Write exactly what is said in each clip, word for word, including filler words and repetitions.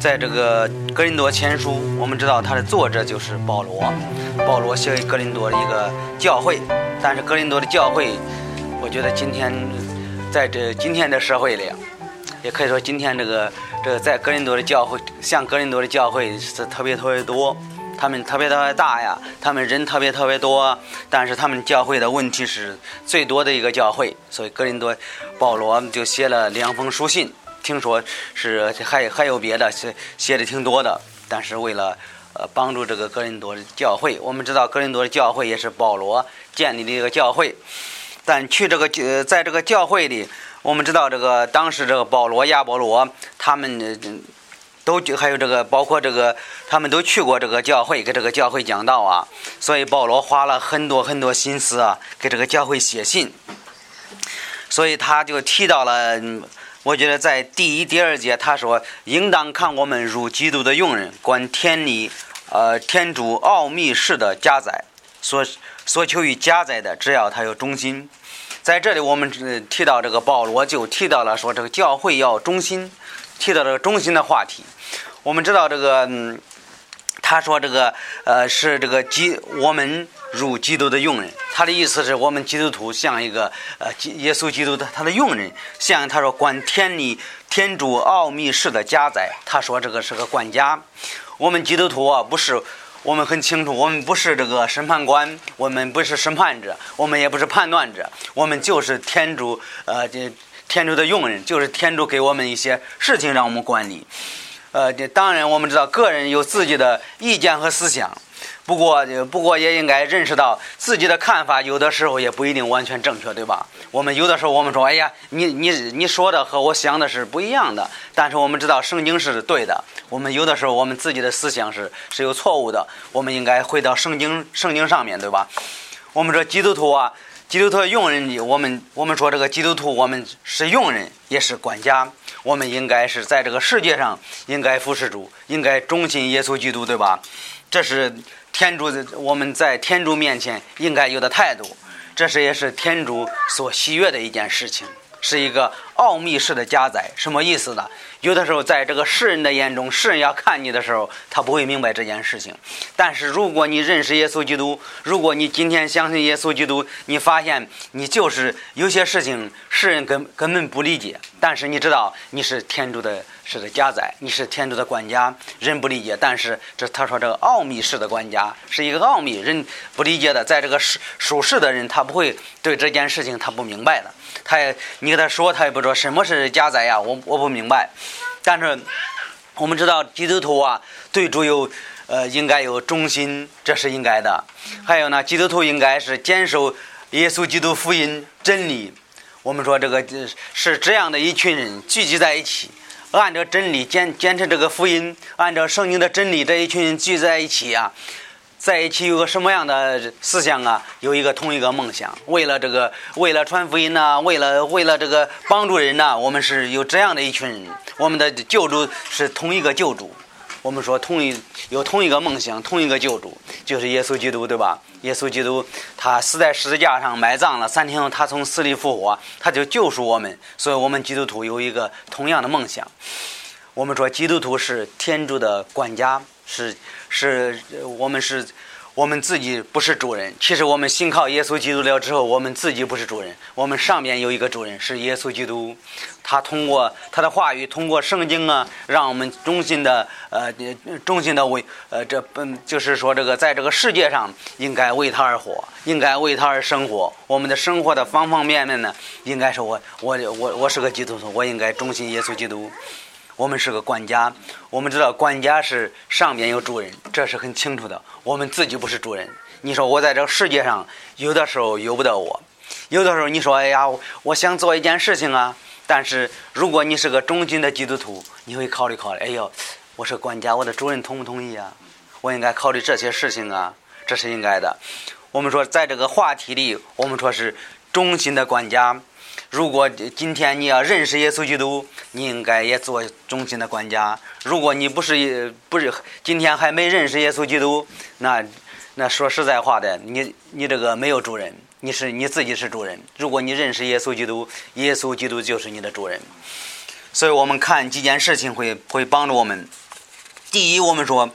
在这个哥林多前书，我们知道它的作者就是保罗。保罗写给哥林多的一个教会，但是哥林多的教会，我觉得今天在这今天的社会里，也可以说今天这个这个在哥林多的教会，像哥林多的教会是特别特别多，他们特别特别大呀，他们人特别特别多，但是他们教会的问题是最多的一个教会，所以哥林多保罗就写了两封书信，听说是还还有别的写写的挺多的，但是为了呃帮助这个哥林多的教会，我们知道哥林多的教会也是保罗建立的一个教会，但去这个呃在这个教会里，我们知道这个当时这个保罗亚波罗他们都还有这个包括这个他们都去过这个教会，给这个教会讲道啊，所以保罗花了很多很多心思啊，给这个教会写信，所以他就提到了，我觉得在第一第二节他说，应当看我们如基督的用人，观天理呃天主奥秘式的加载，所所求于加载的，只要他有忠心。在这里我们提到这个保罗就提到了说这个教会要忠心，提到这个忠心的话题。我们知道这个嗯他说这个呃是这个基我们如基督的用人，他的意思是我们基督徒像一个呃耶稣基督的他的用人，像他说观天理天主奥秘式的加载，他说这个是个管家。我们基督徒啊，不是我们很清楚，我们不是这个审判官，我们不是审判者，我们也不是判断者，我们就是天主呃这天主的用人，就是天主给我们一些事情让我们管理。呃，当然我们知道个人有自己的意见和思想，不过不过也应该认识到自己的看法有的时候也不一定完全正确，对吧？我们有的时候我们说，哎呀，你你你说的和我想的是不一样的，但是我们知道圣经是对的。我们有的时候我们自己的思想是是有错误的，我们应该回到圣经圣经上面，对吧？我们说基督徒啊，基督徒用人，我们我们说这个基督徒，我们是用人，也是管家。我们应该是在这个世界上应该服侍主，应该忠心耶稣基督，对吧？这是天主我们在天主面前应该有的态度，这是也是天主所喜悦的一件事情，是一个奥秘式的加载。什么意思呢？有的时候在这个世人的眼中，世人要看你的时候，他不会明白这件事情，但是如果你认识耶稣基督，如果你今天相信耶稣基督，你发现你就是有些事情世人根根本不理解，但是你知道你是天主的是的加载，你是天主的管家，人不理解，但是这他说这个奥秘式的管家是一个奥秘，人不理解的，在这个属世的人他不会对这件事情他不明白的，他也你跟他说他也不知道什么是加载呀，我我不明白。但是我们知道基督徒啊对主有呃应该有忠心，这是应该的。还有呢，基督徒应该是坚守耶稣基督福音真理。我们说这个是这样的一群人聚集在一起，按照真理坚坚持这个福音，按照圣经的真理，这一群人聚在一起啊，在一起有个什么样的思想啊？有一个同一个梦想，为了这个，为了传福音呐、啊，为了为了这个帮助人呐、啊，我们是有这样的一群人，我们的救主是同一个救主。我们说同一有同一个梦想，同一个救主，就是耶稣基督，对吧？耶稣基督他死在十字架上埋葬了，三天后他从死里复活，他就救赎我们，所以我们基督徒有一个同样的梦想。我们说基督徒是天主的管家，是是我们是我们自己不是主人，其实我们信靠耶稣基督了之后，我们自己不是主人，我们上面有一个主人是耶稣基督，他通过他的话语，通过圣经啊，让我们忠心的呃忠心的为呃这嗯就是说这个在这个世界上应该为他而活，应该为他而生活。我们的生活的方方面面呢，应该是我我我我是个基督徒，我应该忠心耶稣基督。我们是个管家，我们知道管家是上面有主人，这是很清楚的。我们自己不是主人。你说我在这个世界上，有的时候由不得我，有的时候你说，哎呀，我想做一件事情啊，但是如果你是个忠心的基督徒，你会考虑考虑，哎呦，我是管家，我的主人同不同意啊？我应该考虑这些事情啊，这是应该的。我们说在这个话题里，我们说是忠心的管家。如果今天你要认识耶稣基督，你应该也做忠心的管家。如果你不是不是今天还没认识耶稣基督，那那说实在话的，你你这个没有主人，你是你自己是主人。如果你认识耶稣基督，耶稣基督就是你的主人。所以我们看几件事情会会帮助我们。 第一，我们说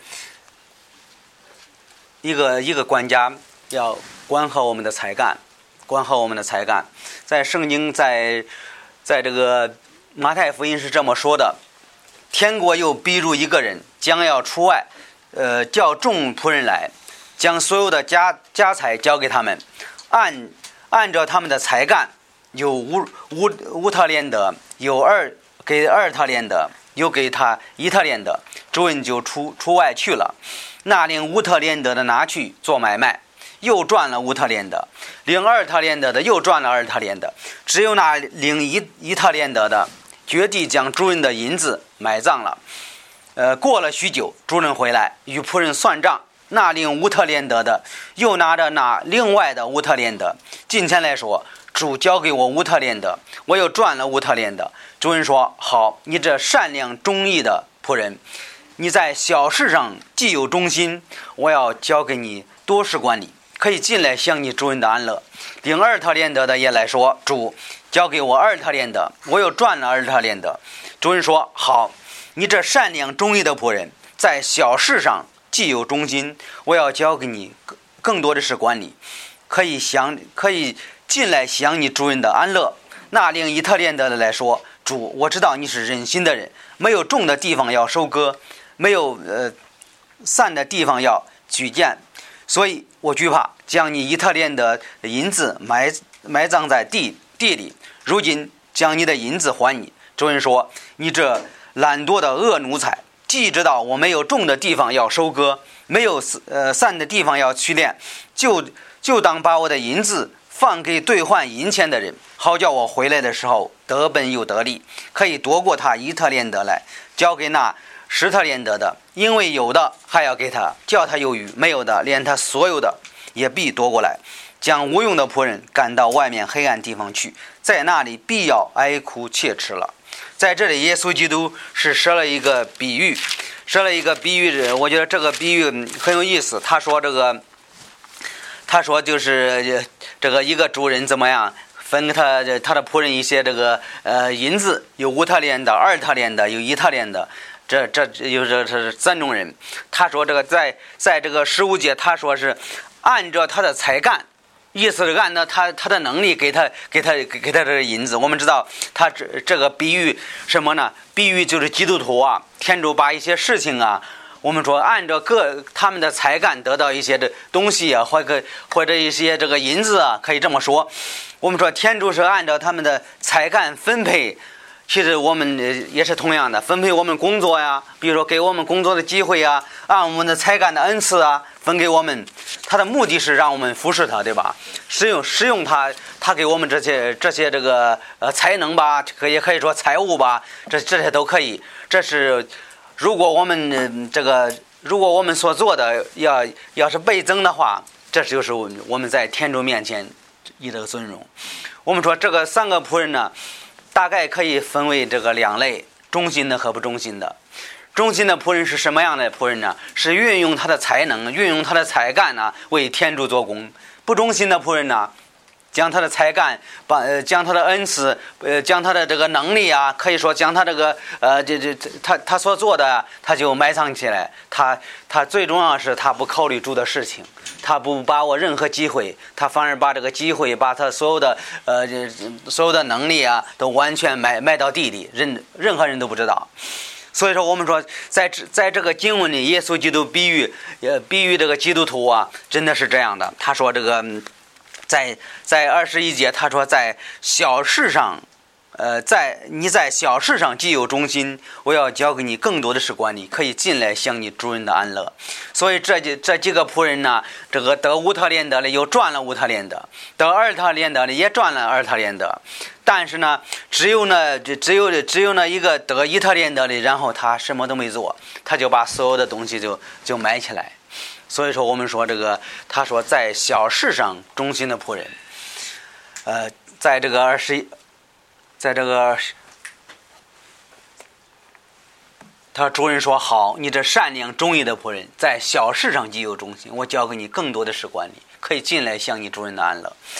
一个一个管家要管好我们的才干，管好我们的才干。在圣经在在这个马太福音是这么说的：天国又逼入一个人，将要出外，呃，叫众仆人来，将所有的家家财交给他们，按按照他们的才干，有五五五特连得，有二给二特连得，有给他一特连得，主人就出出外去了。那领五特连得的拿去做买卖，又赚了五特连得；领二特连得的又赚了二特连得。只有那领一一特连得的，决地将主人的银子埋葬了。呃，过了许久，主人回来与仆人算账。那领五特连得的又拿着那另外的五特连得，进前来说：主交给我五特连得，我又赚了五特连得。主人说：好，你这善良忠义的仆人，你在小事上既有忠心，我要交给你多事管理，可以进来享你主人的安乐。领二特连得的也来说：主交给我二特连得，我又赚了二特连得。主人说：好，你这善良忠义的仆人，在小事上既有忠心，我要交给你更多的事管理，可以享可以进来享你主人的安乐。那领一特连得的来说：主，我知道你是忍心的人，没有种的地方要收割，没有呃散的地方要举荐，所以我惧怕，将你一特连得的银子埋埋葬在地地里。如今将你的银子还你。主人说：你这懒惰的恶奴才，既知道我没有种的地方要收割，没有呃散的地方要取炼，就就当把我的银子放给兑换银钱的人，好叫我回来的时候得本又得利，可以夺过他一特连得来，交给那十特连得的。因为有的还要给他，叫他有余；没有的，连他所有的也必夺过来。将无用的仆人赶到外面黑暗地方去，在那里必要哀哭切齿了。在这里，耶稣基督是设了一个比喻，设了一个比喻。我觉得这个比喻很有意思。他说这个，他说就是这个一个主人怎么样分给他他的仆人一些这个呃银子，有五特连的、二特连的、有一特连的，这这就是是三种人。他说这个在在这个十五节，他说是按照他的才干。意思是按照他他的能力给他给他给他这个银子。我们知道他这这个比喻什么呢？比喻就是基督徒啊，天主把一些事情啊，我们说按照各他们的才干得到一些的东西啊，或者或者一些这个银子啊，可以这么说。我们说天主是按照他们的才干分配。其实我们也是同样的，分配我们工作呀，比如说给我们工作的机会呀，按我们的才干的恩赐啊分给我们，他的目的是让我们服侍他，对吧？使用使用他，他给我们这些这些这个呃才能吧，可也可以说财物吧，这这些都可以。这是如果我们、呃、这个如果我们所做的要要是倍增的话，这就是我们在天主面前一个尊荣。我们说这个三个仆人呢，大概可以分为这个两类：忠心的和不忠心的。忠心的仆人是什么样的仆人呢？是运用他的才能，运用他的才干呢，为天主做工。不忠心的仆人呢，将他的才干，把呃将他的恩赐，呃将他的这个能力啊，可以说将他这个呃这这他他所做的，他就埋藏起来。他他最重要是他不考虑主的事情，他不把握任何机会，他反而把这个机会，把他所有的呃所有的能力啊，都完全埋埋到地里，任任何人都不知道。所以说，我们说在在这个经文里，耶稣基督比喻呃比喻这个基督徒啊，真的是这样的。他说这个在在二十一节，他说在小事上。呃，在你在小事上既有忠心，我要交给你更多的事管理，可以进来享你主人的安乐。所以这几这几个仆人呢，这个得五特连得的又赚了五特连得，得二特连得的也赚了二特连得。但是呢，只有呢，只有只有那一个得一特连得的，然后他什么都没做，他就把所有的东西就就埋起来。所以说，我们说这个，他说在小事上忠心的仆人，呃，在这个二十一。在这个，他主人说：好，你这善良忠义的仆人，在小事上既有忠心，我交给你更多的事管理，可以进来享你主人的安乐。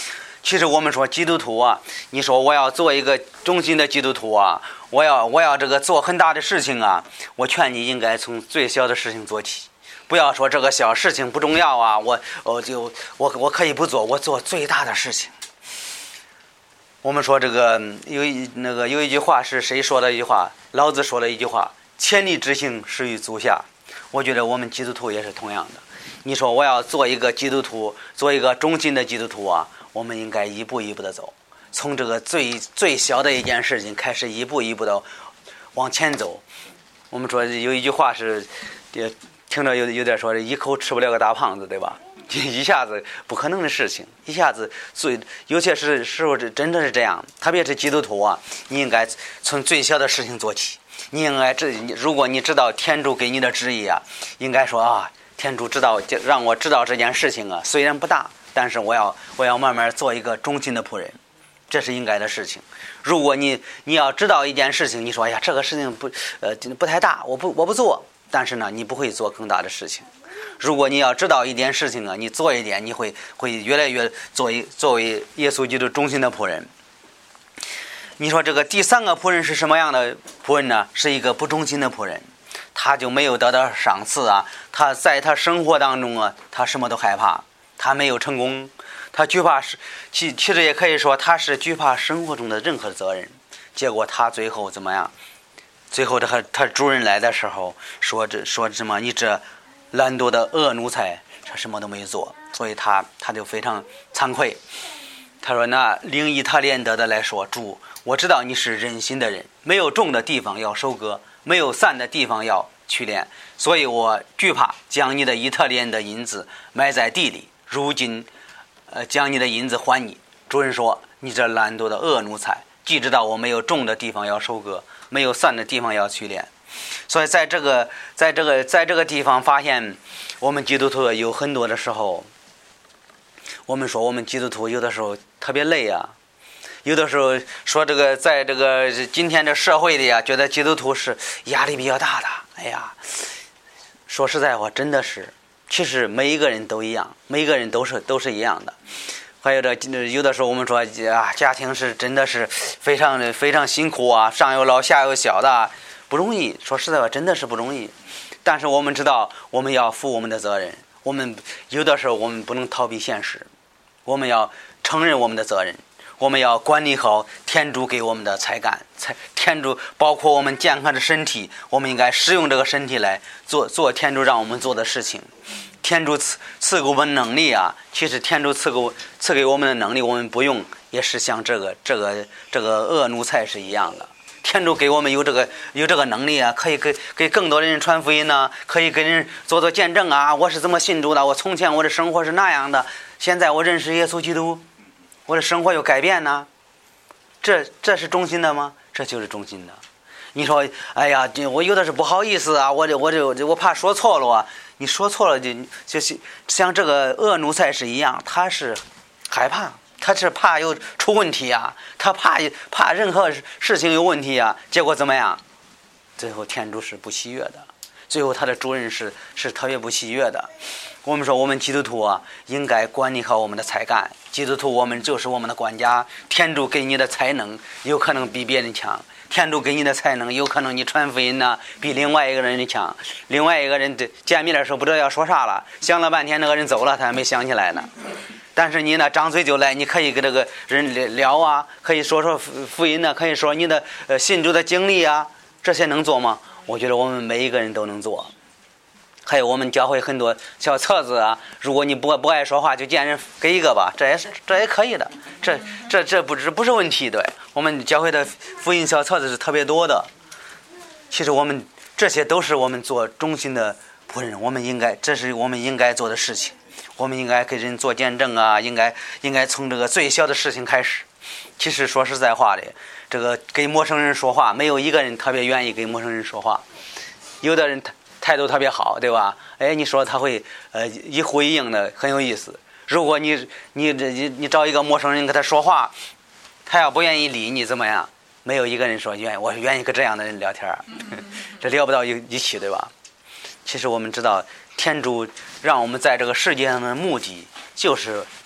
其实我们说基督徒啊，你说我要做一个忠心的基督徒啊，我要我要这个做很大的事情啊，我劝你应该从最小的事情做起，不要说这个小事情不重要啊，我我就我我可以不做，我做最大的事情。我们说这个有一那个有一句话是谁说的一句话？老子说了一句话：千里之行，始于足下。我觉得我们基督徒也是同样的。你说我要做一个基督徒，做一个忠心的基督徒啊，我们应该一步一步的走，从这个最最小的一件事情开始，一步一步的往前走。我们说有一句话是，也听着有有点说一口吃不了个大胖子，对吧？一下子不可能的事情，一下子最有些时时候真的是这样，特别是基督徒啊，你应该从最小的事情做起。你应该知，如果你知道天主给你的旨意啊，应该说啊，天主知道让我知道这件事情啊，虽然不大，但是我要我要慢慢做一个忠心的仆人，这是应该的事情。如果你你要知道一件事情，你说哎呀这个事情不呃不太大，我不我不做，但是呢你不会做更大的事情。如果你要知道一件事情啊，你做一点，你会会越来越作为作为耶稣基督忠心的仆人。你说这个第三个仆人是什么样的仆人呢？是一个不忠心的仆人，他就没有得到赏赐啊，他在他生活当中啊，他什么都害怕，他没有成功，他惧怕是其其实也可以说他是惧怕生活中的任何责任。结果他最后怎么样？最后他他主人来的时候说这说什么？你这懒惰的恶奴才，他什么都没做，所以他他就非常惭愧。他说：“那领以他连得的来说，主，我知道你是忍心的人，没有种的地方要收割，没有散的地方要去敛，所以我惧怕将你的以特连的银子埋在地里，如今，呃，将你的银子还你。”主人说：“你这懒惰的恶奴才，既知道我没有种的地方要收割，没有散的地方要去敛。”所以在这个在这个在这个地方发现，我们基督徒有很多的时候，我们说我们基督徒有的时候特别累啊，有的时候说这个在这个今天这社会里啊，觉得基督徒是压力比较大的。哎呀，说实在话，真的是，其实每一个人都一样，每一个人都是都是一样的。还有这有的时候我们说啊，家庭是真的是非常的非常辛苦啊，上有老下有小的，不容易。说实在话，真的是不容易。但是我们知道，我们要负我们的责任。我们有的时候我们不能逃避现实，我们要承认我们的责任，我们要管理好天主给我们的才干，才天主包括我们健康的身体，我们应该使用这个身体来做做天主让我们做的事情。天主赐赐给我们能力啊，其实天主赐给赐给我们的能力，我们不用，也是像这个这个这个恶奴才是一样的。天主给我们有这个有这个能力啊，可以给给更多的人传福音呢、啊，可以给人做做见证啊。我是怎么信主的？我从前我的生活是那样的，现在我认识耶稣基督，我的生活有改变呢。这这是忠心的吗？这就是忠心的。你说，哎呀，我有的是不好意思啊，我这我这我怕说错了啊。你说错了就就是像这个恶奴才是一样，他是害怕。他是怕有出问题啊，他怕怕任何事情有问题啊，结果怎么样？最后天主是不喜悦的，最后他的主人是是特别不喜悦的。我们说我们基督徒啊，应该管理好我们的才干。基督徒我们就是我们的管家，天主给你的才能有可能比别人强，天主给你的才能有可能你传福音呢、啊、比另外一个人的强，另外一个人见面的时候不知道要说啥了，想了半天那个人走了，他还没想起来呢。但是你呢，张嘴就来，你可以跟这个人聊啊，可以说说福音呢，可以说你的呃信主的经历啊，这些能做吗？我觉得我们每一个人都能做。还有我们教会很多小册子啊，如果你不不爱说话，就见人给一个吧，这也是这也可以的，这这这不是不是问题。对，我们教会的福音小册子是特别多的。其实我们这些都是我们做忠心的仆人，我们应该这是我们应该做的事情。我们应该给人做见证啊，应该应该从这个最小的事情开始。其实说实在话的，这个给陌生人说话，没有一个人特别愿意给陌生人说话。有的人态度特别好，对吧？哎，你说他会呃一呼一应的，很有意思。如果你你你你找一个陌生人跟他说话，他要不愿意理你怎么样？没有一个人说愿意，我愿意跟这样的人聊天，这聊不到一一起，对吧？其实我们知道，天主让我们在这个世界上的目的就是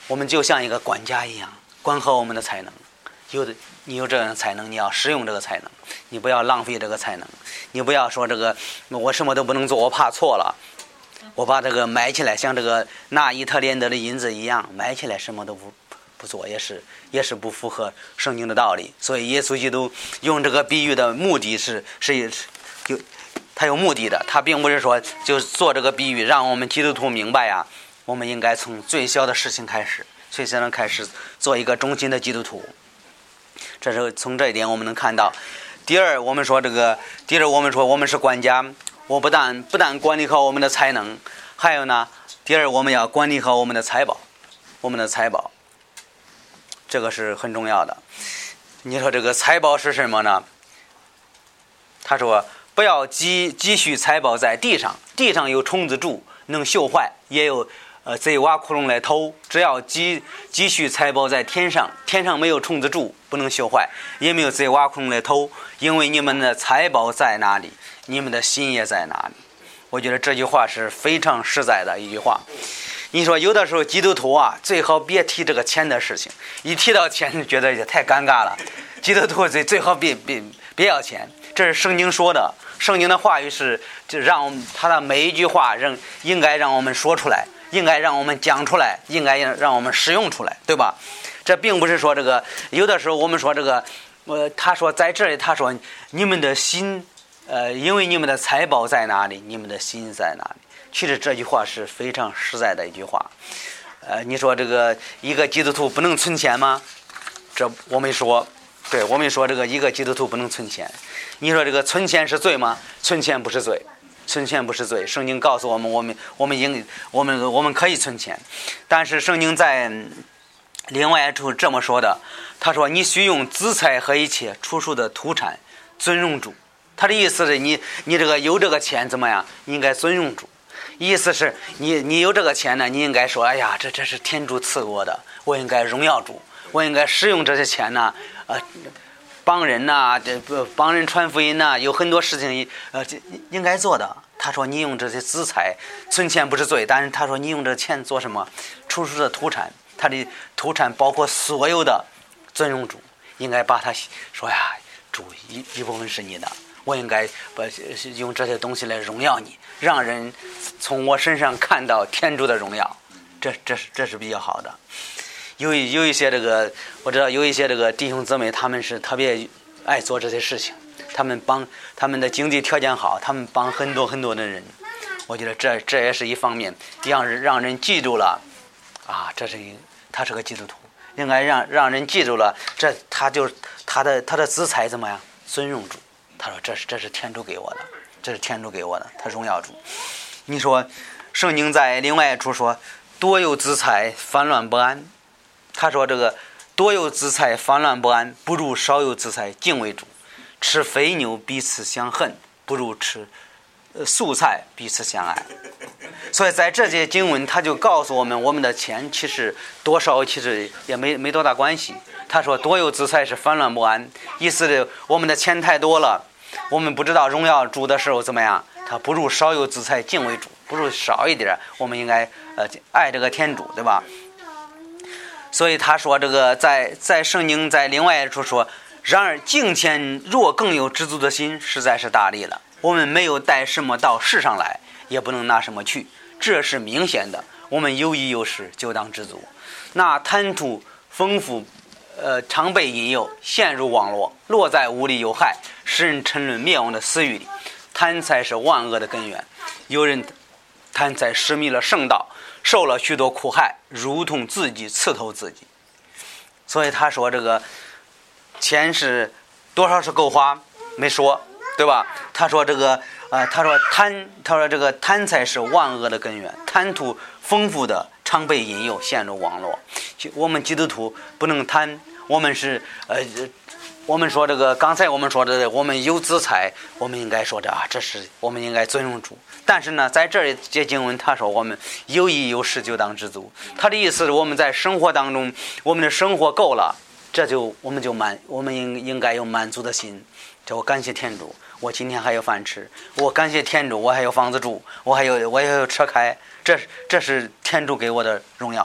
我们就像一个管家一样，管好我们的才能。有的你有这样的才能，你要使用这个才能，你不要浪费这个才能。你不要说这个我什么都不能做，我怕错了，我把这个埋起来，像这个纳伊特连德的银子一样埋起来，什么都不不做，也是也是不符合圣经的道理。所以耶稣基督用这个比喻的目的是是有他有目的的，他并不是说就做这个比喻让我们基督徒明白呀，我们应该从最小的事情开始，最小的开始做一个忠心的基督徒。这是从这一点我们能看到。第二，我们说这个，第二我们说我们是管家，我不但不但管理好我们的才能，还有呢，第二我们要管理好我们的财宝，我们的财宝，这个是很重要的。你说这个财宝是什么呢？他说不要积积蓄财宝在地上，地上有虫子蛀，能锈坏，也有呃贼挖窟窿来偷。只要积积蓄财宝在天上，天上没有虫子蛀，不能锈坏，也没有贼挖窟窿来偷。因为你们的财宝在哪里，你们的心也在哪里。我觉得这句话是非常实在的一句话。你说有的时候基督徒啊，最好别提这个钱的事情，一提到钱觉得也太尴尬了。基督徒最最好别别别要钱，这是圣经说的。圣经的话语是就让他的每一句话让应该让我们说出来，应该让我们讲出来，应该让我们使用出来，对吧？这并不是说这个有的时候我们说这个呃，他说在这里他说你们的心呃，因为你们的财宝在哪里，你们的心在哪里。其实这句话是非常实在的一句话。呃，你说这个一个基督徒不能存钱吗？这我没说。对，我们说这个一个基督徒不能存钱。你说这个存钱是罪吗？存钱不是罪，存钱不是罪。圣经告诉我们，我们我们应我们我们可以存钱，但是圣经在另外一处这么说的，他说你需用资财和一切出售的土产尊荣主。他的意思是你你这个有这个钱怎么样？你应该尊荣主。意思是你你有这个钱呢，你应该说，哎呀，这这是天主赐我的，我应该荣耀主，我应该使用这些钱呢，呃，帮人呐，这帮人传福音呐，有很多事情呃应该做的。他说你用这些资财存钱不是罪，但是他说你用这钱做什么？出售的土产，他的土产包括所有的尊荣主，应该把他说呀，主一一部分是你的。我应该把用这些东西来荣耀你，让人从我身上看到天主的荣耀，这这是这是比较好的。有有一些这个我知道有一些这个弟兄姊妹，他们是特别爱做这些事情，他们帮他们的经济条件好，他们帮很多很多的人。我觉得这这也是一方面，让人让人记住了啊，这是一他是个基督徒，应该让让人记住了，这他就他的他的资财怎么样？尊荣主。他说这是这是天主给我的，这是天主给我的，他荣耀主。你说圣经在另外一处说多有资财烦乱不安，他说这个多有资财烦乱不安，不如少有资财敬畏主。吃肥牛彼此相恨，不如吃素菜彼此相爱。所以在这些经文他就告诉我们，我们的钱其实多少其实也没没多大关系。他说多有资财是烦乱不安，意思是我们的钱太多了，我们不知道荣耀主的时候怎么样，他不如少有资财敬畏主，不如少一点，我们应该呃爱这个天主，对吧？所以他说这个在在圣经在另外一处说，然而敬虔若更有知足的心，实在是大利了。我们没有带什么到世上来，也不能拿什么去，这是明显的。我们有衣有食，就当知足。那贪图丰富呃，常被引诱，陷入网络，落在无利有害，使人沉沦灭亡的私欲里。贪财是万恶的根源。有人贪财失迷了圣道，受了许多苦害，如同自己刺透自己。所以他说这个钱是多少是够花，没说，对吧？他说这个呃，他说贪，他说这个贪财是万恶的根源，贪图丰富的常被引诱，陷入网络。我们基督徒不能贪，我们是呃，我们说这个刚才我们说的，我们有资财，我们应该说的啊，这是我们应该尊重主。但是呢，在这里这经文他说我们有衣有食就当知足，他的意思是我们在生活当中，我们的生活够了，这就我们就满，我们应应该有满足的心。这我感谢天主，我今天还有饭吃，我感谢天主，我还有房子住，我还有我还有车开，这这是天主给我的荣耀。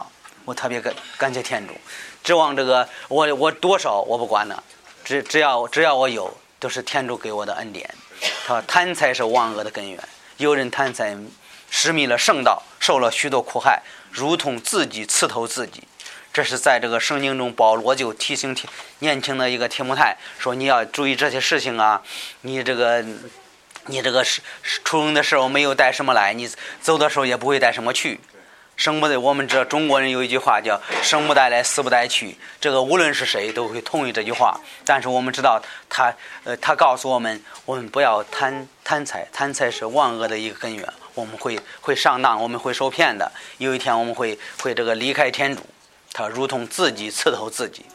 我特别感感谢天主，指望这个我我多少我不管了，只只要只要我有，都是天主给我的恩典。他说贪财是万恶的根源，有人贪财失迷了圣道，受了许多苦害，如同自己刺透自己。这是在这个圣经中，保罗就提醒年轻的一个提摩太说，你要注意这些事情啊，你这个你这个出生的时候没有带什么来，你走的时候也不会带什么去。生不带，我们这中国人有一句话叫生不带来死不带去，这个无论是谁都会同意这句话。但是我们知道他呃他告诉我们，我们不要贪贪财，贪财是万恶的一个根源，我们会会上当，我们会受骗的，有一天我们会会这个离开天主，他如同自己刺透自己。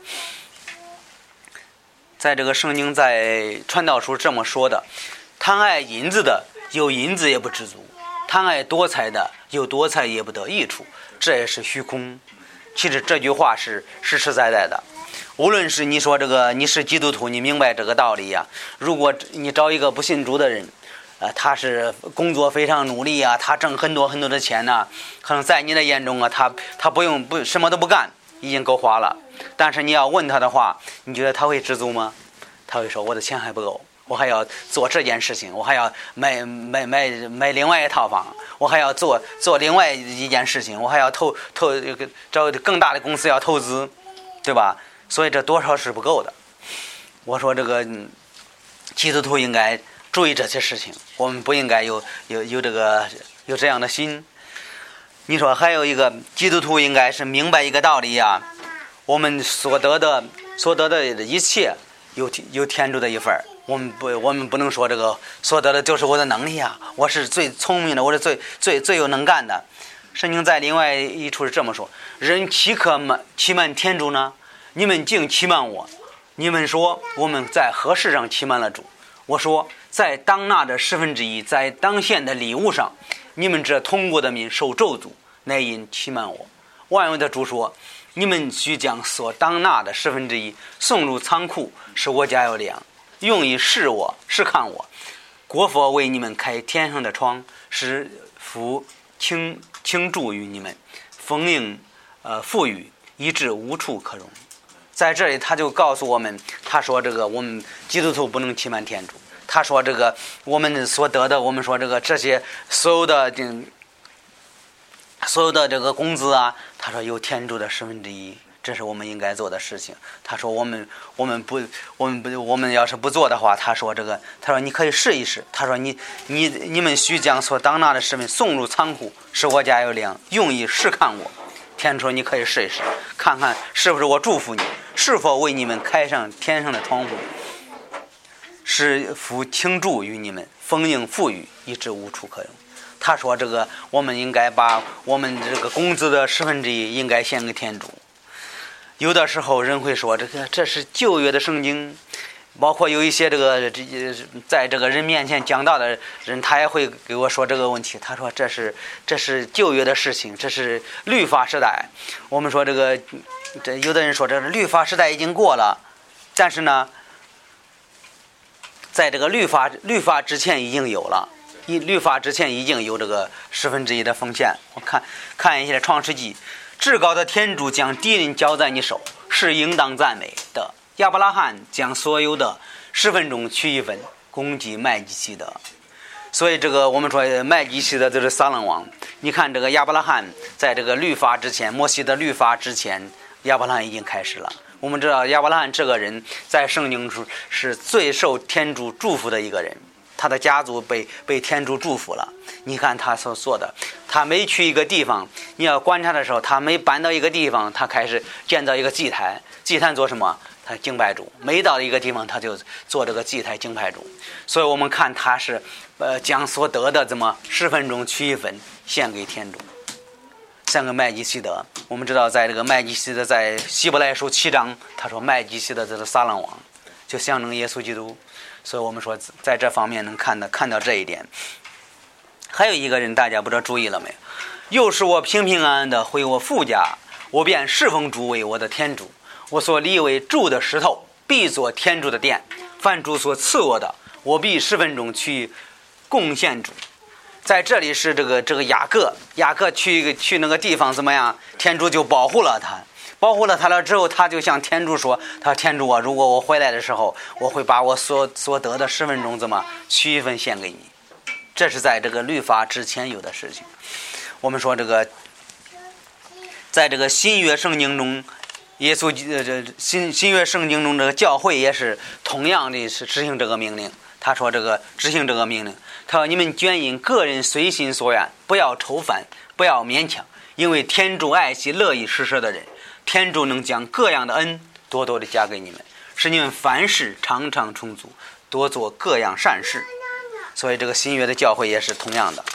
在这个圣经在传道书这么说的，贪爱银子的有银子也不知足，贪爱多财的有多财也不得益处，这也是虚空。其实这句话是实实在在的，无论是你说这个你是基督徒，你明白这个道理呀、啊。如果你找一个不信主的人，呃，他是工作非常努力啊，他挣很多很多的钱呢、啊，可能在你的眼中啊，他他不用不什么都不干，已经够花了。但是你要问他的话，你觉得他会知足吗？他会说我的钱还不够，我还要做这件事情，我还要买买买买另外一套房，我还要做做另外一件事情，我还要投投找更大的公司要投资，对吧？所以这多少是不够的。我说这个基督徒应该注意这些事情，我们不应该有有有这个有这样的心。你说还有一个基督徒应该是明白一个道理呀、啊，我们所得的所得的一切有有天主的一份儿。我们不，我们不能说这个所得的就是我的能力啊，我是最聪明的，我是最最最有能干的。圣经在另外一处是这么说：人岂可瞒欺瞒天主呢？你们竟欺瞒我！你们说我们在何事上欺瞒了主？我说，在当纳的十分之一，在当献的礼物上，你们这通过的民受咒诅，乃因欺瞒我。万有的主说：你们须将所当纳的十分之一送入仓库，使我家有粮，用以试我试看我。国佛为你们开天上的窗，使福倾倾注于你们，丰盈呃富裕，以致无处可容。在这里他就告诉我们，他说这个我们基督徒不能欺瞒天主。他说这个我们所得的，我们说这个这些所有的所有的这个工资啊，他说有天主的十分之一，这是我们应该做的事情。他说我们我们不我们不我们要是不做的话，他说这个他说你可以试一试。他说你你你们须将所当纳的十分送入仓库，使我家有粮，用以试看我。天主说你可以试一试，看看是不是我祝福你，是否为你们开上天上的窗户，使福倾注于你们，丰盈富裕，以致无处可容。他说这个我们应该把我们这个工资的十分之一应该献给天主。有的时候人会说这个这是旧约的圣经，包括有一些这个在这个人面前讲道的人，他也会给我说这个问题。他说这是这是旧约的事情，这是律法时代。我们说这个这有的人说这个律法时代已经过了，但是呢在这个律法律法之前已经有了，律法之前已经有这个十分之一的奉献。我看看一下创世纪，至高的天主将敌人交在你手，是应当赞美的。亚伯拉罕将所有的十分中取一分，供给麦基洗德。所以这个我们说麦基洗德就是撒冷王。你看这个亚伯拉罕在这个律法之前，摩西的律法之前，亚伯拉罕已经开始了。我们知道亚伯拉罕这个人在圣经中是最受天主祝福的一个人，他的家族被被天主祝福了。你看他所做的，他每去一个地方，你要观察的时候，他每搬到一个地方，他开始建造一个祭坛。祭坛做什么？他敬拜主。每到一个地方，他就做这个祭坛敬拜主。所以我们看他是呃将所得的这么十分钟取一分献给天主，献给麦基洗德。我们知道在这个麦基洗德在希伯来书七章，他说麦基洗德这是撒冷王，就象征耶稣基督。所以我们说在这方面能看到看到这一点。还有一个人大家不知道注意了没有，又是我平平安安的回我父家，我便侍奉主为我的天主。我所立为住的石头，必作天主的殿。凡主所赐我的，我必十分钟去贡献主。 在这里是这个这个雅各，雅各去一个去那个地方怎么样？天主就保护了他，保护了他了之后，他就向天主说：“他说天主啊，如果我回来的时候，我会把我所所得的十分钟怎么取一份献给你。”这是在这个律法之前有的事情。我们说这个，在这个新约圣经中，耶稣呃这新新约圣经中这个教会也是同样的是执行这个命令。他说这个执行这个命令，他说你们捐银个人随心所愿，不要愁烦，不要勉强，因为天主爱惜乐意施舍的人，天主能将各样的恩多多的加给你们，使你们凡事常常充足，多做各样善事。所以这个新约的教会也是同样的。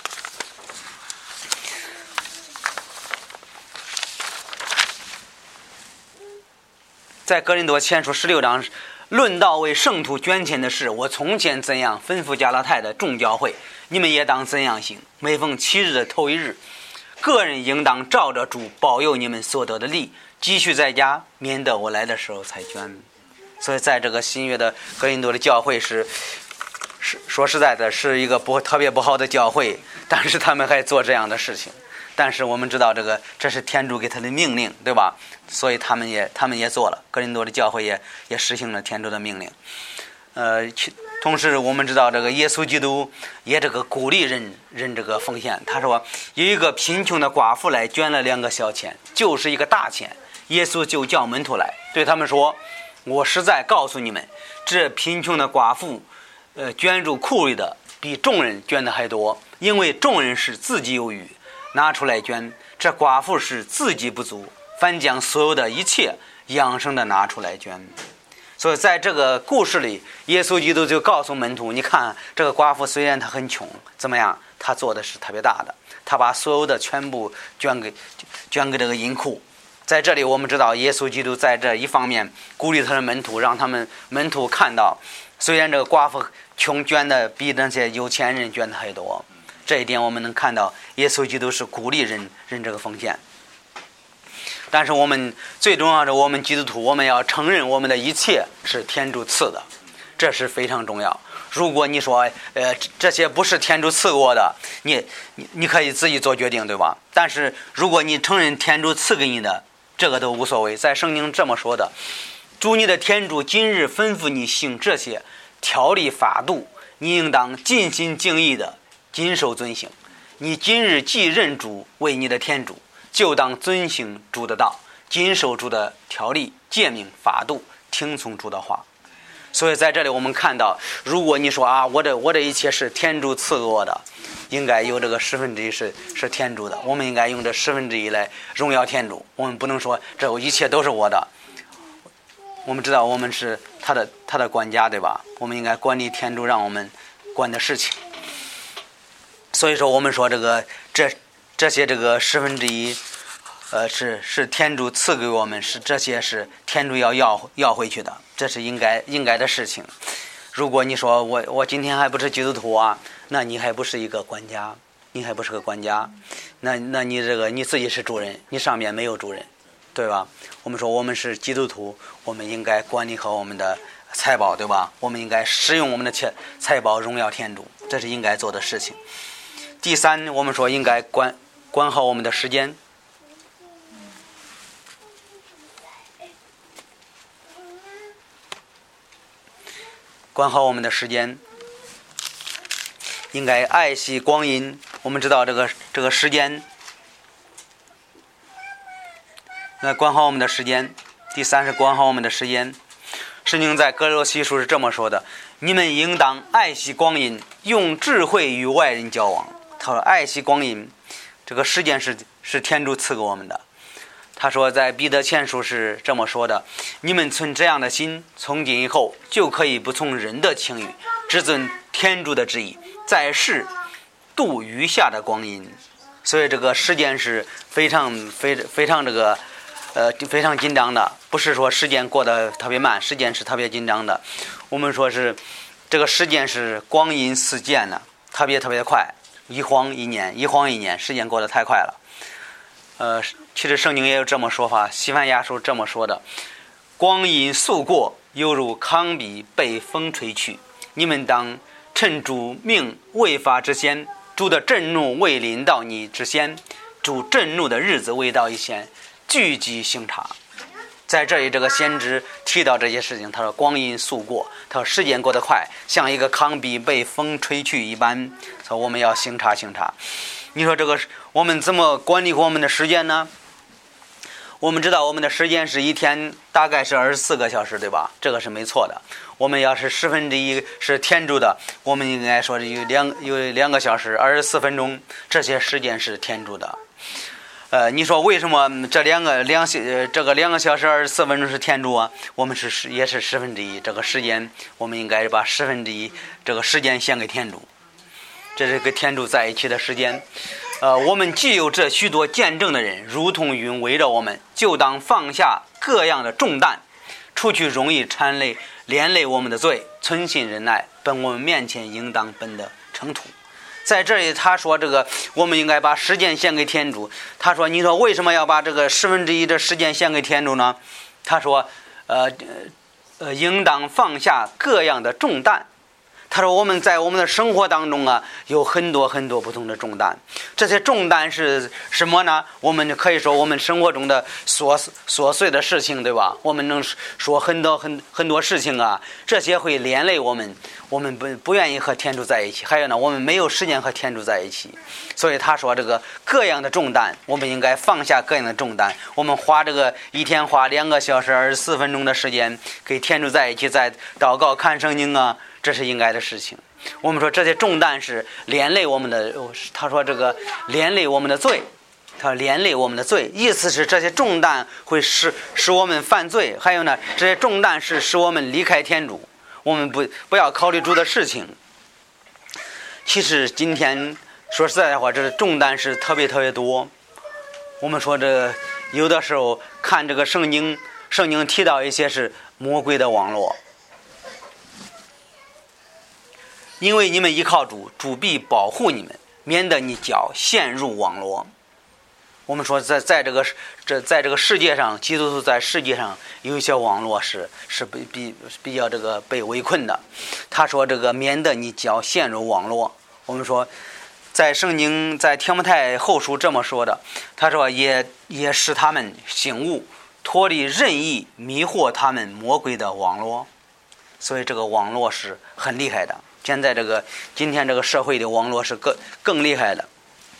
在哥林多前书十六章，论到为圣徒捐钱的事，我从前怎样吩咐加拉太的众教会，你们也当怎样行。每逢七日的头一日，个人应当照着主保佑你们所得的利，积蓄在家，免得我来的时候才捐。所以在这个新约的哥林多的教会是是说实在的，是一个不特别不好的教会，但是他们还做这样的事情。但是我们知道这个这是天主给他的命令，对吧？所以他们也他们也做了，哥林多的教会也也实行了天主的命令。呃，同时我们知道这个耶稣基督也这个鼓励人人这个奉献。他说有一个贫穷的寡妇来捐了两个小钱，就是一个大钱，耶稣就叫门徒来，对他们说：“我实在告诉你们，这贫穷的寡妇，呃，捐入库里的比众人捐的还多，因为众人是自己有余，拿出来捐，这寡妇是自己不足，反将所有的一切养生的拿出来捐。”所以在这个故事里，耶稣基督就告诉门徒：“你看，这个寡妇虽然她很穷，怎么样？她做的是特别大的，她把所有的全部捐给捐给这个银库。”在这里，我们知道耶稣基督在这一方面鼓励他的门徒，让他们门徒看到，虽然这个寡妇穷，捐的比那些有钱人捐的还多。这一点我们能看到，耶稣基督是鼓励人人这个奉献。但是我们最重要的，我们基督徒，我们要承认我们的一切是天主赐的，这是非常重要。如果你说，呃，这些不是天主赐我的，你你你可以自己做决定，对吧？但是如果你承认天主赐给你的，这个都无所谓。在圣经这么说的：“主你的天主今日吩咐你行这些条例法度，你应当尽心尽意的谨守遵行。你今日既认主为你的天主，就当遵行主的道，谨守主的条例诫命法度，听从主的话。”所以在这里我们看到，如果你说啊，我的我的一切是天主赐给我的，应该有这个十分之一是是天主的，我们应该用这十分之一来荣耀天主。我们不能说这一切都是我的。我们知道我们是他的他的管家，对吧？我们应该管理天主让我们管的事情。所以说我们说这个这这些这个十分之一，呃，是是天主赐给我们，是这些是天主要要要回去的，这是应该应该的事情。如果你说我我今天还不是基督徒啊，那你还不是一个管家，你还不是个管家，那那你这个你自己是主人，你上面没有主人，对吧？我们说我们是基督徒，我们应该管理好我们的财宝，对吧？我们应该使用我们的财财宝荣耀天主，这是应该做的事情。第三，我们说应该管管好我们的时间。管好我们的时间，应该爱惜光阴。我们知道这个这个时间，那管好我们的时间。第三是管好我们的时间。圣经在哥罗西书是这么说的：“你们应当爱惜光阴，用智慧与外人交往。”他说：“爱惜光阴，这个时间是是天主赐给我们的。”他说在彼得前书是这么说的：“你们存这样的心，从今以后就可以不从人的情欲，只遵天主的旨意，在世度余下的光阴。”所以这个时间是非常非非常这个呃非常紧张的，不是说时间过得特别慢，时间是特别紧张的。我们说是这个时间是光阴似箭呢，特别特别快，一晃一年，一晃一年，时间过得太快了。呃，其实圣经也有这么说法，西番雅书这么说的：“光阴速过，犹如糠秕被风吹去。你们当趁主命未发之先， 主的震怒未临到你之先，主震怒的日子未到以前，聚集刑察。在这里这个先知提到这些事情，他说光阴速过，他说时间过得快，像一个糠秕被风吹去一般，所以我们要刑察刑察。你说这个我们怎么管理我们的时间呢？我们知道我们的时间是一天大概是二十四个小时，对吧？这个是没错的。我们要是十分之一是天主的，我们应该说有两有两个小时二十四分钟，这些时间是天主的。呃，你说为什么这两个两呃这个两个小时二十四分钟是天主啊？我们是也是十分之一，这个时间我们应该把十分之一这个时间献给天主，这是跟天主在一起的时间。呃，我们既有这许多见证的人，如同云围着我们，就当放下各样的重担，除去容易缠累连累我们的罪，存心忍耐，本我们面前应当奔的尘土。在这里他说这个我们应该把时间献给天主。他说你说为什么要把这个十分之一的时间献给天主呢？他说呃呃应当放下各样的重担。他说我们在我们的生活当中啊，有很多很多不同的重担。这些重担是什么呢？我们可以说我们生活中的琐琐碎的事情，对吧？我们能说很多很很多事情啊，这些会连累我们，我们不不愿意和天主在一起。还有呢，我们没有时间和天主在一起。所以他说这个各样的重担，我们应该放下各样的重担。我们花这个一天花两个小时二十四分钟的时间给天主在一起，在祷告看圣经啊，这是应该的事情。我们说这些重担是连累我们的，他说这个连累我们的罪，他说连累我们的罪，意思是这些重担会使使我们犯罪。还有呢，这些重担是使我们离开天主，我们不不要考虑主的事情。其实今天说实在的话，这个重担是特别特别多。我们说这有的时候看这个圣经，圣经提到一些是魔鬼的网络。因为你们依靠主，主必保护你们，免得你脚陷入网络。我们说在在这个这在这个世界上，基督徒在世界上有一些网络是是比比比较这个被围困的。他说这个免得你脚陷入网络。我们说在圣经在提摩太后书这么说的，他说也也使他们醒悟，脱离任意迷惑他们魔鬼的网络。所以这个网络是很厉害的。现在这个今天这个社会的网络是更更厉害的。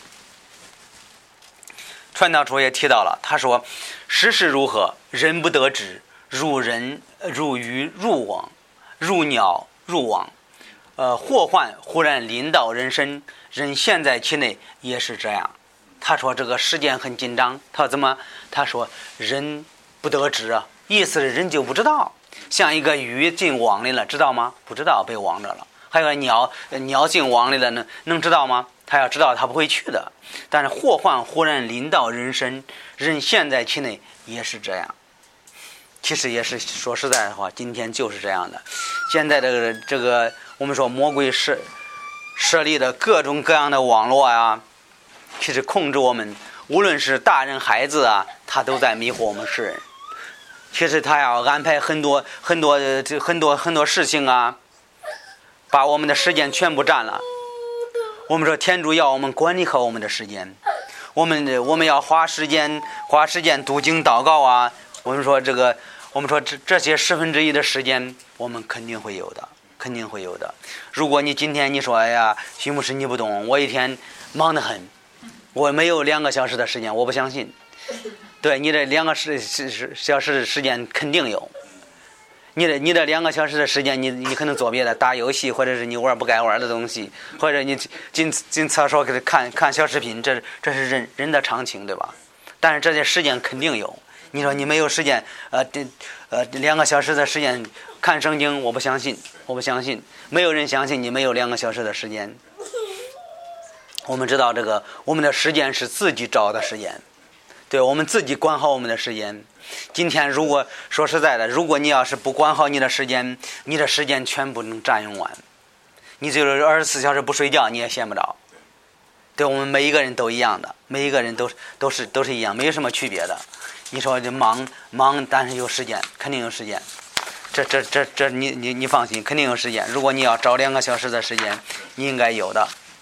传道书也提到了，他说世事如何，人不得知，如人如鱼入网，如鸟入网。呃，祸患忽然临到人身，人陷在其内，也是这样。他说这个时间很紧张，他怎么？他说人不得知啊，意思是人就不知道。像一个鱼进网里了，知道吗？不知道，被网着了。还有鸟，鸟进网里了，能能知道吗？他要知道，他不会去的。但是祸患忽然临到人身，人陷在其内，也是这样。其实也是说实在的话，今天就是这样的。现在这个这个，我们说魔鬼设设立的各种各样的网络啊，其实控制我们，无论是大人孩子啊，他都在迷惑我们世人。其实他要安排很多很多很多很多事情啊，把我们的时间全部占了。我们说天主要我们管理好我们的时间，我们我们要花时间花时间读经祷告啊。我们说这个，我们说这这些十分之一的时间，我们肯定会有的，肯定会有的。如果你今天你说哎呀，徐牧师你不懂，我一天忙得很，我没有两个小时的时间，我不相信。对，你的两个时小时的时间肯定有。你的你的两个小时的时间，你你可能做别的，打游戏，或者是你玩不该玩的东西，或者你进进厕所给他看看小视频，这这是人人的常情，对吧？但是这些时间肯定有。你说你没有时间，呃，这呃两个小时的时间看圣经，我不相信，我不相信，没有人相信你没有两个小时的时间。我们知道这个，我们的时间是自己找的时间，对，我们自己管好我们的时间。今天如果说实在的，如果你要是不管好你的时间，你的时间全部能占用完，你就是二十四小时不睡觉你也闲不着。对，我们每一个人都一样的，每一个人都都是都是一样，没有什么区别的。你说这忙忙，但是有时间，肯定有时间。这这这这你你你放心，肯定有时间。如果你要找两个小时的时间，你应该有的。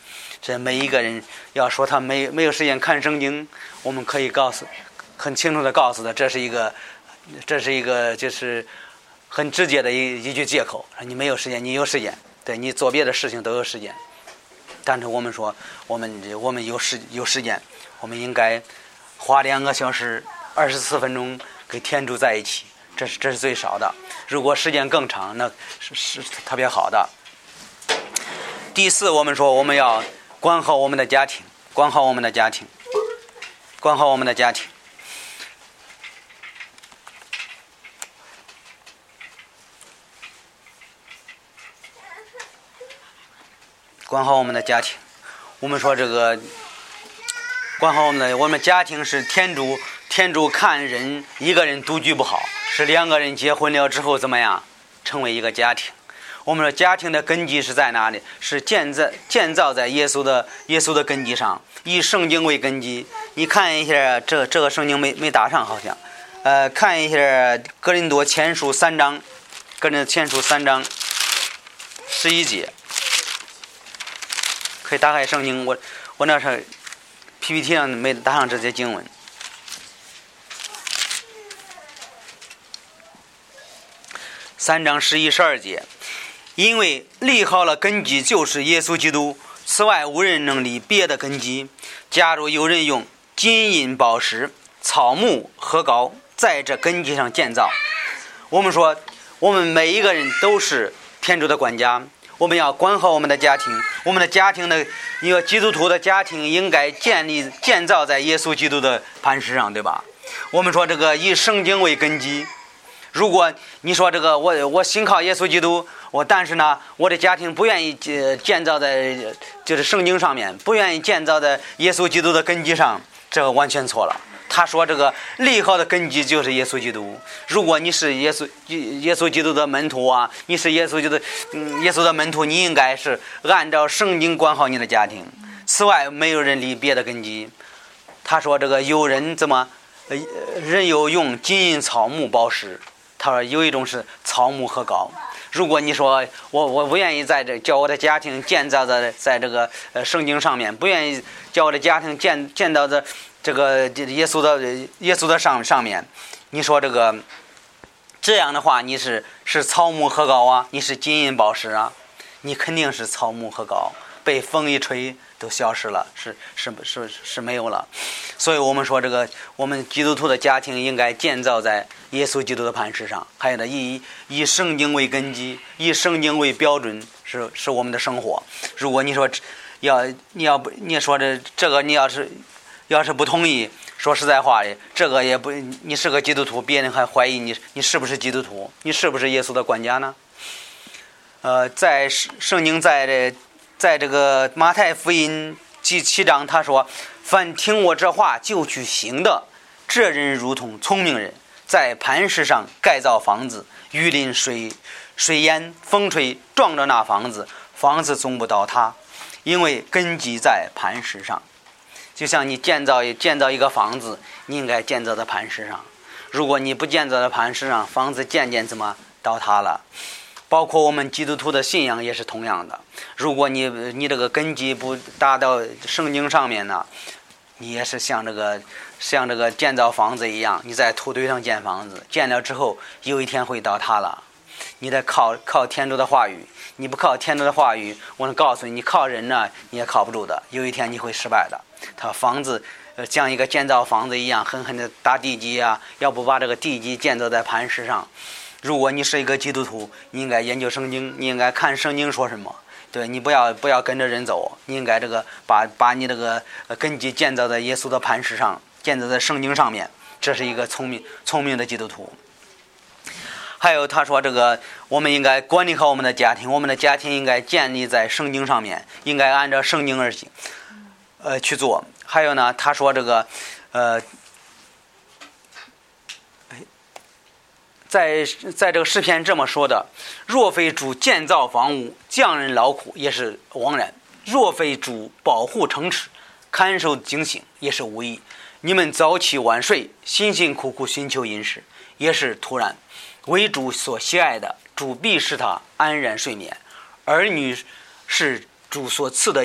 这每一个人要说他没没有时间看圣经，我们可以告诉很清楚的告诉他，这是一个这是一个就是很直接的一一句借口，你没有时间，你有时间，对你做别的事情都有时间。但是我们说我们我们有时有时间，我们应该花两个小时二十四分钟跟天主在一起，这是这是最少的。如果时间更长，那是是特别好的。第四，我们说我们要管好我们的家庭，管好我们的家庭，管好我们的家庭。管好我们的家庭，我们说这个管好我们的我们家庭是天主天主看人一个人独居不好，是两个人结婚了之后怎么样成为一个家庭。我们说家庭的根基是在哪里？是建造建造在耶稣的耶稣的根基上，以圣经为根基。你看一下这这个圣经没没打上好像，呃，看一下哥林多前书三章，哥林多前书三章十一节。可以打开圣经，我我那是 P P T 上没打上这些经文。三章十一十二节，因为立好了根基就是耶稣基督，此外无人能立别的根基。假如有人用金银宝石、草木禾秆在这根基上建造，我们说我们每一个人都是天主的管家。我们要管好我们的家庭，我们的家庭的一个基督徒的家庭应该建立建造在耶稣基督的磐石上，对吧？我们说这个以圣经为根基。如果你说这个我我信靠耶稣基督，我但是呢我的家庭不愿意建造在就是圣经上面，不愿意建造在耶稣基督的根基上，这个完全错了。他说这个立好的根基就是耶稣基督。如果你是耶稣耶稣基督的门徒啊，你是耶稣基督嗯耶稣的门徒，你应该是按照圣经管好你的家庭。此外没有人立别的根基。他说这个有人怎么呃人有用金银草木宝石，他说有一种是草木禾秆。如果你说我我不愿意在这叫我的家庭建造在在这个呃圣经上面，不愿意叫我的家庭建建造在这个耶稣的耶稣的上上面，你说这个这样的话，你是是草木禾秆啊，你是金银宝石啊，你肯定是草木禾秆，被风一吹都消失了，是是是是没有了。所以我们说这个我们基督徒的家庭应该建造在耶稣基督的磐石上，还有呢以以圣经为根基，以圣经为标准，是是我们的生活。如果你说要你要不你说这这个你要是要是不同意，说实在话的，这个也不，你是个基督徒，别人还怀疑你，你是不是基督徒？你是不是耶稣的管家呢？呃，在圣经在这，在这个马太福音第七章，他说：“凡听我这话就去行的，这人如同聪明人，在磐石上盖造房子，雨淋水水淹风吹，撞着那房子，房子总不倒塌，因为根基在磐石上。”就像你建造建造一个房子，你应该建造在磐石上。如果你不建造在磐石上，房子渐渐怎么倒塌了？包括我们基督徒的信仰也是同样的。如果你你这个根基不达到圣经上面呢，你也是像这个像这个建造房子一样，你在土堆上建房子，建了之后有一天会倒塌了。你得靠靠天主的话语，你不靠天主的话语，我能告诉你，你靠人呢你也靠不住的，有一天你会失败的。他房子呃像一个建造房子一样狠狠的打地基啊，要不把这个地基建造在磐石上。如果你是一个基督徒，你应该研究圣经，你应该看圣经说什么，对，你不要不要跟着人走，你应该这个把把你这个根基建造在耶稣的磐石上，建造在圣经上面，这是一个聪明聪明的基督徒。还有他说这个我们应该管理好我们的家庭，我们的家庭应该建立在圣经上面，应该按照圣经而行呃去做。还有呢他说这个呃在在这个诗篇这么说的：若非主建造房屋，匠人劳苦也是枉然；若非主保护城池，看守警醒也是无益。你们早起晚睡，辛辛苦苦寻求饮食，也是徒然。为主所喜爱的，主必使他安然睡眠。儿女是主所赐的业，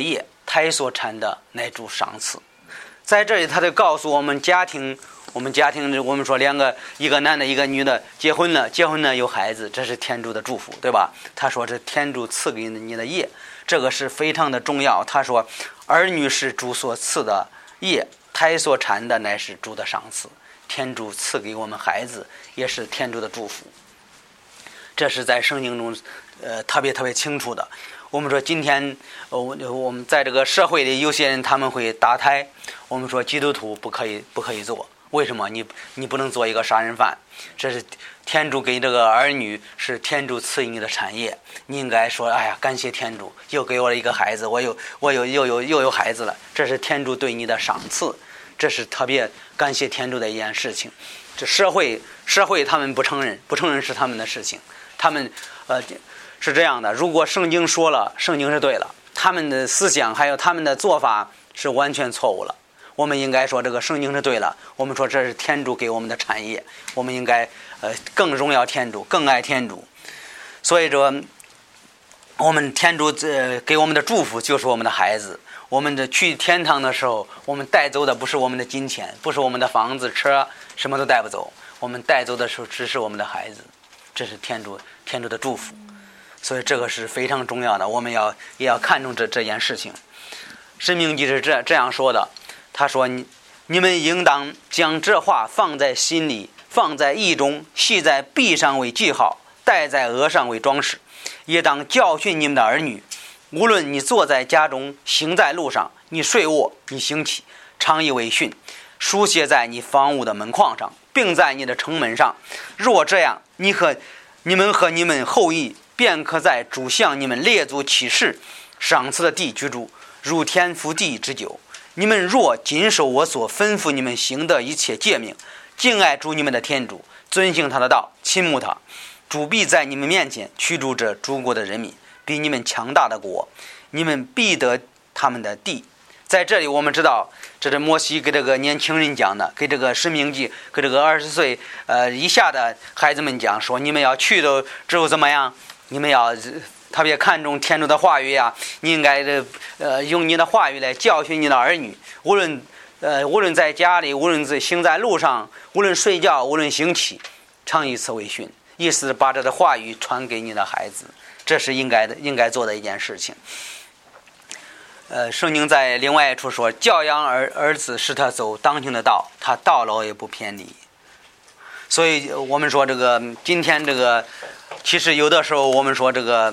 胎所产的乃主赏赐。在这里他就告诉我们家庭，我们家庭我们说两个一个男的一个女的结婚了，结婚了有孩子，这是天主的祝福，对吧？他说是天主赐给你的业，这个是非常的重要。他说儿女是主所赐的业，胎所产的乃是主的赏赐。天主赐给我们孩子也是天主的祝福，这是在圣经中呃特别特别清楚的。我们说今天呃我们在这个社会里有些人他们会打胎，我们说基督徒不可以不可以做，为什么？你你不能做一个杀人犯，这是天主给这个儿女，是天主赐予你的产业，你应该说哎呀感谢天主又给我了一个孩子，我有我有又有又有孩子了，这是天主对你的赏赐，这是特别感谢天主的一件事情。这社会社会他们不承认，不承认是他们的事情，他们呃是这样的，如果圣经说了，圣经是对了，他们的思想还有他们的做法是完全错误了。我们应该说这个圣经是对了，我们说这是天主给我们的产业，我们应该呃更荣耀天主，更爱天主。所以说我们天主呃给我们的祝福就是我们的孩子。我们的去天堂的时候，我们带走的不是我们的金钱，不是我们的房子车，什么都带不走，我们带走的时候只是我们的孩子，这是天主天主的祝福。所以这个是非常重要的，我们要也要看重这这件事情。申命记是这这样说的，他说你你们应当将这话放在心里，放在意中，系在臂上为记号，戴在额上为装饰，也当教训你们的儿女。无论你坐在家中，行在路上，你睡卧，你行起，常以为训，书写在你房屋的门框上，并在你的城门上。若这样，你和你们和你们后裔便可在主向你们列祖起誓赏赐的地居住，如天覆地之久。你们若谨守我所吩咐你们行的一切诫命，敬爱主你们的天主，遵行他的道，亲慕他，主必在你们面前驱逐这诸国的人民，比你们强大的国，你们必得他们的地。在这里我们知道，这是摩西给这个年轻人讲的，给这个申命记给这个二十岁呃以下的孩子们讲，说你们要去的之后怎么样，你们要特别看重天主的话语啊，你应该呃用你的话语来教训你的儿女，无论呃无论在家里，无论在行在路上，无论睡觉，无论行起，常以此为训，意思是把这个话语传给你的孩子，这是应该的应该做的一件事情。呃，圣经在另外一处说，教养儿儿子使他走当行的道，他到老也不偏离。所以我们说这个今天这个，其实有的时候我们说这个，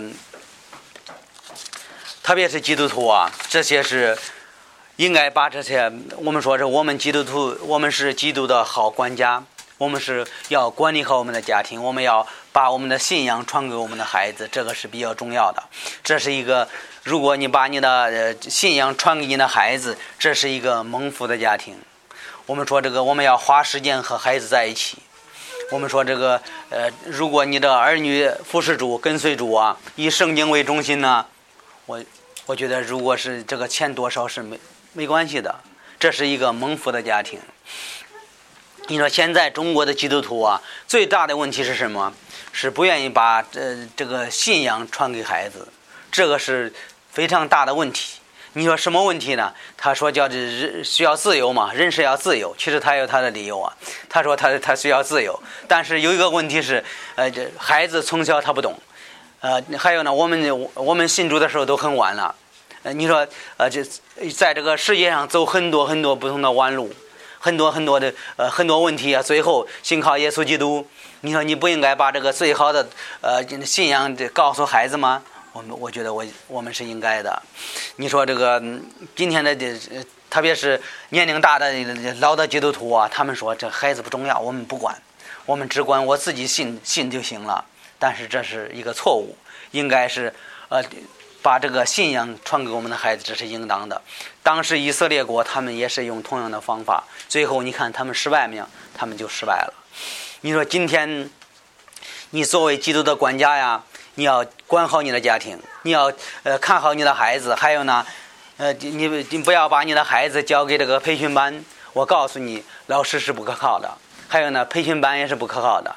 特别是基督徒啊，这些是应该把这些，我们说是我们基督徒，我们是基督的好管家，我们是要管理好我们的家庭，我们要把我们的信仰传给我们的孩子，这个是比较重要的。这是一个，如果你把你的呃信仰传给你的孩子，这是一个蒙福的家庭。我们说这个，我们要花时间和孩子在一起。我们说这个，呃，如果你的儿女服侍主、跟随主啊，以圣经为中心呢，我我觉得如果是这个钱多少是没没关系的，这是一个蒙福的家庭。你说现在中国的基督徒啊，最大的问题是什么？是不愿意把这这个信仰传给孩子，这个是非常大的问题。你说什么问题呢？他说叫这人需要自由嘛，人是要自由，其实他有他的理由啊。他说他他需要自由，但是有一个问题是，呃，这孩子从小他不懂，呃，还有呢，我们我们信主的时候都很晚了，呃，你说呃，这在这个世界上走很多很多不同的弯路。很多很多的呃很多问题啊，最后信靠耶稣基督，你说你不应该把这个最好的呃信仰告诉孩子吗？我们我觉得我我们是应该的。你说这个今天的特别是年龄大的老的基督徒啊，他们说这孩子不重要，我们不管，我们只管我自己信信就行了。但是这是一个错误，应该是呃。把这个信仰传给我们的孩子，这是应当的。当时以色列国他们也是用同样的方法，最后你看他们失败没有？他们就失败了。你说今天你作为基督的管家呀，你要管好你的家庭，你要呃看好你的孩子，还有呢呃你你不要把你的孩子交给这个培训班，我告诉你老师是不可靠的，还有呢培训班也是不可靠的。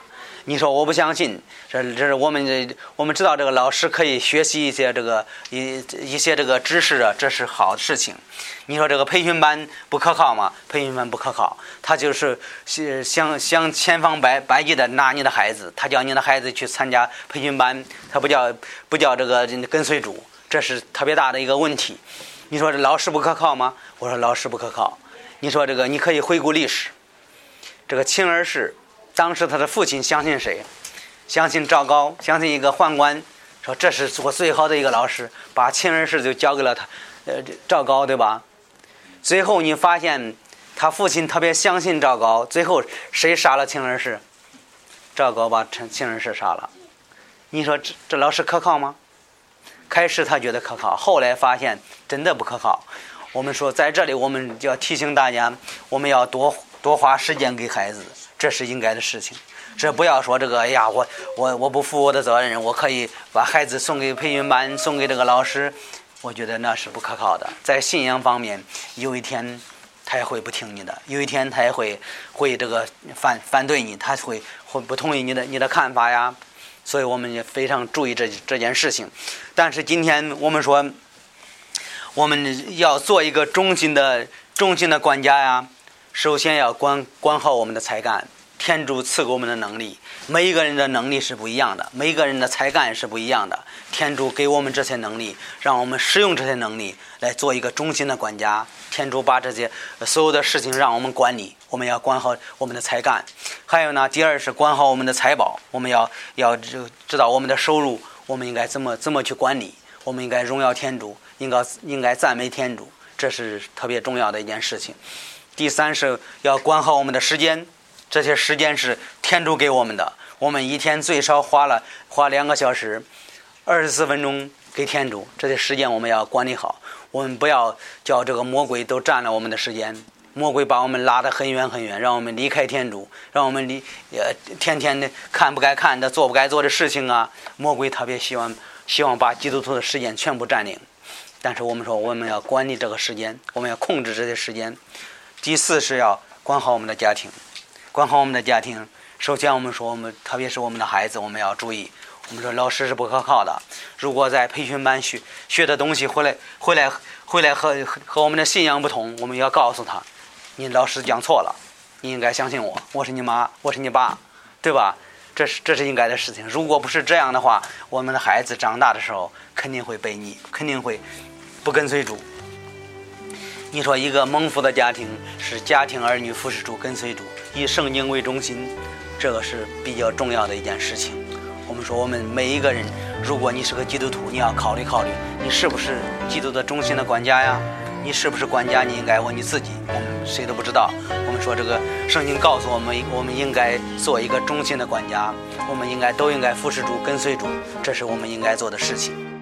你说我不相信，这这是我们我们知道这个老师可以学习一些这个一一些这个知识啊，这是好的事情。你说这个培训班不可靠吗？培训班不可靠，他就是想想千方百百计的拿你的孩子，他叫你的孩子去参加培训班，他不叫不叫这个跟随主，这是特别大的一个问题。你说这老师不可靠吗？我说老师不可靠。你说这个你可以回顾历史，这个秦二世。当时他的父亲相信谁？相信赵高，相信一个宦官，说这是我最好的一个老师，把秦二世就交给了他，呃，赵高，对吧？最后你发现他父亲特别相信赵高，最后谁杀了秦二世？赵高把秦二世杀了。你说这这老师可靠吗？开始他觉得可靠，后来发现真的不可靠。我们说在这里我们就要提醒大家，我们要多多花时间给孩子。这是应该的事情，这不要说这个，哎呀，我我我不负我的责任，我可以把孩子送给培训班，送给这个老师，我觉得那是不可靠的。在信仰方面，有一天他也会不听你的，有一天他也会会这个反反对你，他会会不同意你的你的看法呀。所以我们也非常注意这这件事情。但是今天我们说，我们要做一个忠心的忠心的管家呀。首先要管管好我们的才干，天主赐给我们的能力，每一个人的能力是不一样的，每一个人的才干是不一样的。天主给我们这些能力，让我们使用这些能力来做一个忠心的管家。天主把这些所有的事情让我们管理，我们要管好我们的才干。还有呢，第二是管好我们的财宝，我们要要知道我们的收入，我们应该怎么怎么去管理，我们应该荣耀天主，应该应该赞美天主，这是特别重要的一件事情。第三是要管好我们的时间，这些时间是天主给我们的，我们一天最少花了花两个小时二十四分钟给天主，这些时间我们要管理好，我们不要叫这个魔鬼都占了我们的时间，魔鬼把我们拉得很远很远，让我们离开天主，让我们离呃天天的看不该看的，做不该做的事情啊，魔鬼特别希望希望把基督徒的时间全部占领。但是我们说我们要管理这个时间，我们要控制这些时间。第四是要管好我们的家庭，管好我们的家庭。首先我们说我们特别是我们的孩子，我们要注意，我们说老师是不可靠的，如果在培训班学学的东西回来回来回来和和我们的信仰不同，我们要告诉他，你老师讲错了，你应该相信我，我是你妈，我是你爸，对吧？这是这是应该的事情。如果不是这样的话，我们的孩子长大的时候肯定会悖逆，肯定会不跟随主。你说一个蒙福的家庭是家庭儿女服侍主跟随主，以圣经为中心，这个是比较重要的一件事情。我们说我们每一个人，如果你是个基督徒，你要考虑考虑你是不是基督的中心的管家呀？你是不是管家？你应该问你自己，我们谁都不知道。我们说这个圣经告诉我们，我们应该做一个忠心的管家，我们应该都应该服侍主跟随主，这是我们应该做的事情。